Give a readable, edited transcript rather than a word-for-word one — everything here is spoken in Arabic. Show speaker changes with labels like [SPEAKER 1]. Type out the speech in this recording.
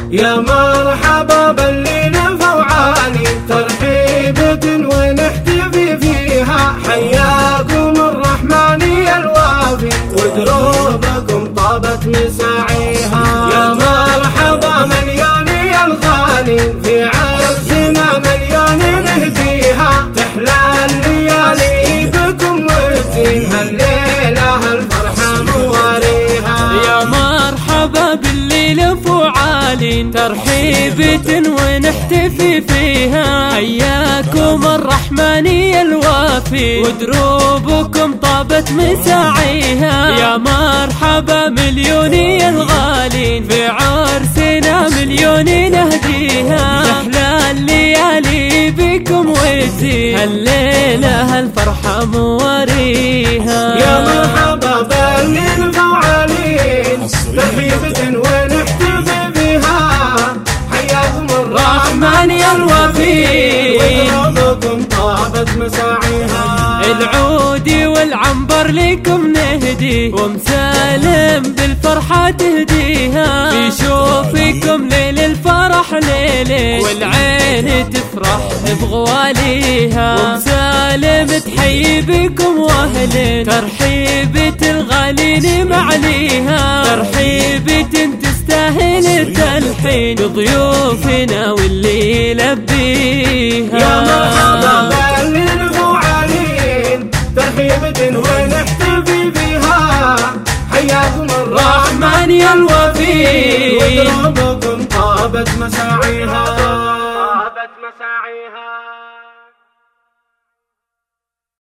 [SPEAKER 1] يا مرحبا بالليل فوعالي ترحيبة ونحتفي فيها، حياكم الرحمن يا الوافي ودروبكم طابت مساعيها. يا مرحبا مليون يا الغالي في عرسنا مليون نهديها، تحلى الليالي بكم وتزين هالليلة هالفرحة مواريها.
[SPEAKER 2] يا مرحبا بالليل فعال ترحيبة ونحتفي فيها، حياكم الرحمن يا الوافي ودروبكم طابت مساعيها. يا مرحبا مليون يا الغالين في عرسنا مليون نهديها، تحلى الليالي بكم وتزين هالليلة هالفرحة مواريها.
[SPEAKER 1] يا مرحبا بالليل فوعالين ترحيبة ونحتفي بها، حياكم
[SPEAKER 2] الرحمن يا الوفي
[SPEAKER 1] ودروبكم طابت مساعيها.
[SPEAKER 2] العود والعنبر لكم نهدي ومسالم بالفرحة تهديها، بيشوفكم ليل الفرح ليلة والعين تفرح بغواليها، ومسالم تحيي بكم واهل ترحيبة الغالين معليها، ترحيبة تستاهل التلحين بضيوفنا واللي يلبيها.
[SPEAKER 1] يا مرحبا بالليل فوعالين ترحيبة ونحتفي بها، حياكم
[SPEAKER 2] الرحمن يا الوفي
[SPEAKER 1] ودروبكم طابت مساعيها.